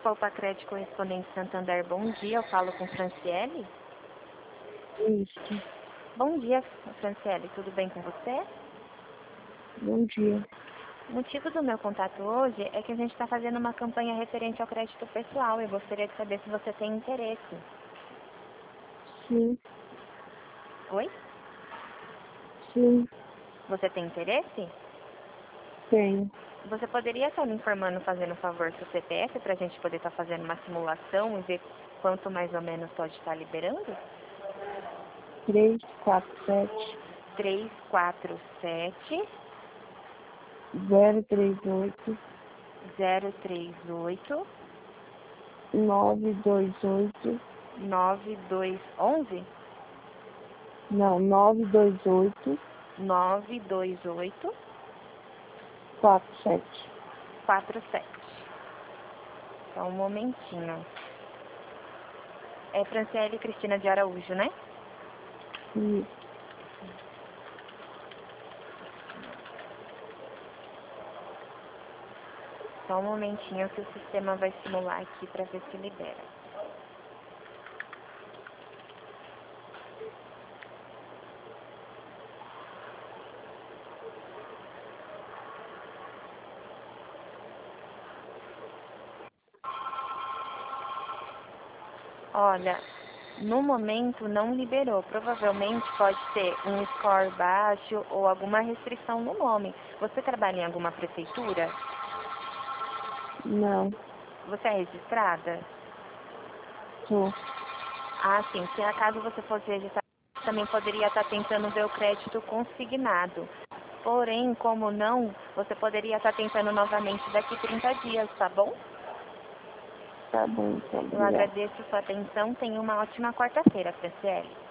Poupa Crédito Correspondente Santander, bom dia. Eu falo com Franciele. Isso. Bom dia, Franciele. Tudo bem com você? Bom dia. O motivo do meu contato hoje é que a gente está fazendo uma campanha referente ao crédito pessoal. Eu gostaria de saber se você tem interesse. Sim. Oi? Sim. Você tem interesse? Tenho. Você poderia estar me informando, fazendo um favor, seu CPF, para a gente poder estar fazendo uma simulação e ver quanto mais ou menos pode estar liberando? 347 347 038 038 928. 9211 Não, 928 928 47. 47. Só um momentinho. É Franciele Cristina de Araújo, né? Isso. Só um momentinho que o sistema vai simular aqui para ver se libera. Olha, no momento não liberou. Provavelmente pode ter um score baixo ou alguma restrição no nome. Você trabalha em alguma prefeitura? Não. Você é registrada? Sou. Ah, sim. Se acaso você fosse registrada, também poderia estar tentando ver o crédito consignado. Porém, como não, você poderia estar tentando novamente daqui 30 dias, tá bom? Tá bom, então. Eu Obrigada. agradeço sua atenção. Tenha uma ótima quarta-feira, Franciele.